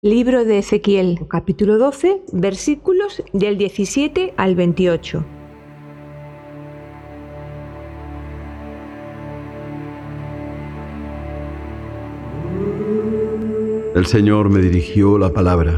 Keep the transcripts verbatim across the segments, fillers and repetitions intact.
Libro de Ezequiel, capítulo doce, versículos del diecisiete al veintiocho. El Señor me dirigió la palabra: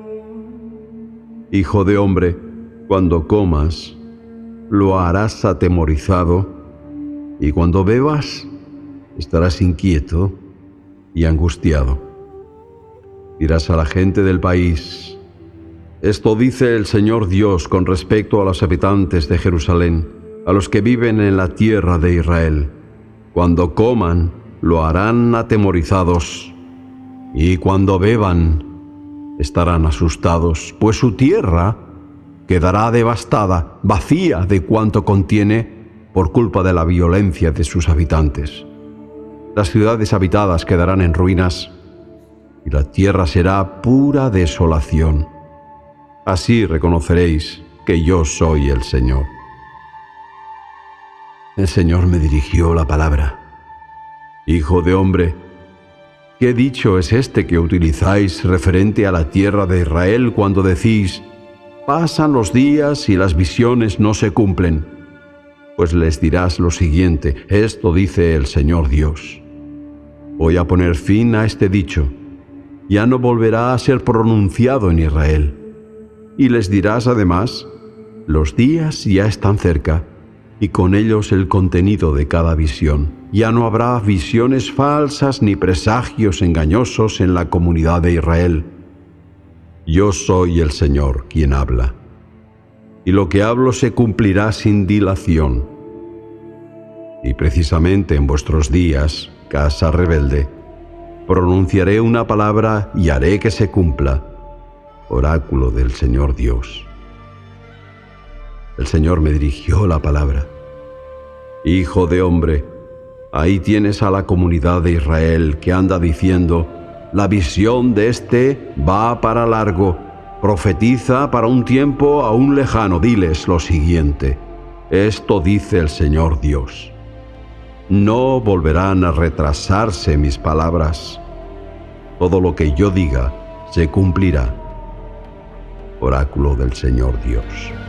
Hijo de hombre, cuando comas, lo harás atemorizado, y cuando bebas, estarás inquieto y angustiado. Dirás a la gente del país: esto dice el Señor Dios con respecto a los habitantes de Jerusalén, a los que viven en la tierra de Israel. Cuando coman, lo harán atemorizados, y cuando beban, estarán asustados, pues su tierra quedará devastada, vacía de cuanto contiene por culpa de la violencia de sus habitantes. Las ciudades habitadas quedarán en ruinas, y la tierra será pura desolación. Así reconoceréis que yo soy el Señor. El Señor me dirigió la palabra: Hijo de hombre, ¿qué dicho es este que utilizáis referente a la tierra de Israel cuando decís: pasan los días y las visiones no se cumplen? Pues les dirás lo siguiente: esto dice el Señor Dios. Voy a poner fin a este dicho. Ya no volverá a ser pronunciado en Israel. Y les dirás además: los días ya están cerca, y con ellos el contenido de cada visión. Ya no habrá visiones falsas ni presagios engañosos en la comunidad de Israel. Yo soy el Señor quien habla, y lo que hablo se cumplirá sin dilación. Y precisamente en vuestros días, casa rebelde, pronunciaré una palabra y haré que se cumpla. Oráculo del Señor Dios. El Señor me dirigió la palabra: Hijo de hombre, ahí tienes a la comunidad de Israel que anda diciendo: la visión de este va para largo, profetiza para un tiempo aún lejano. Diles lo siguiente: esto dice el Señor Dios. No volverán a retrasarse mis palabras. Todo lo que yo diga se cumplirá. Oráculo del Señor Dios.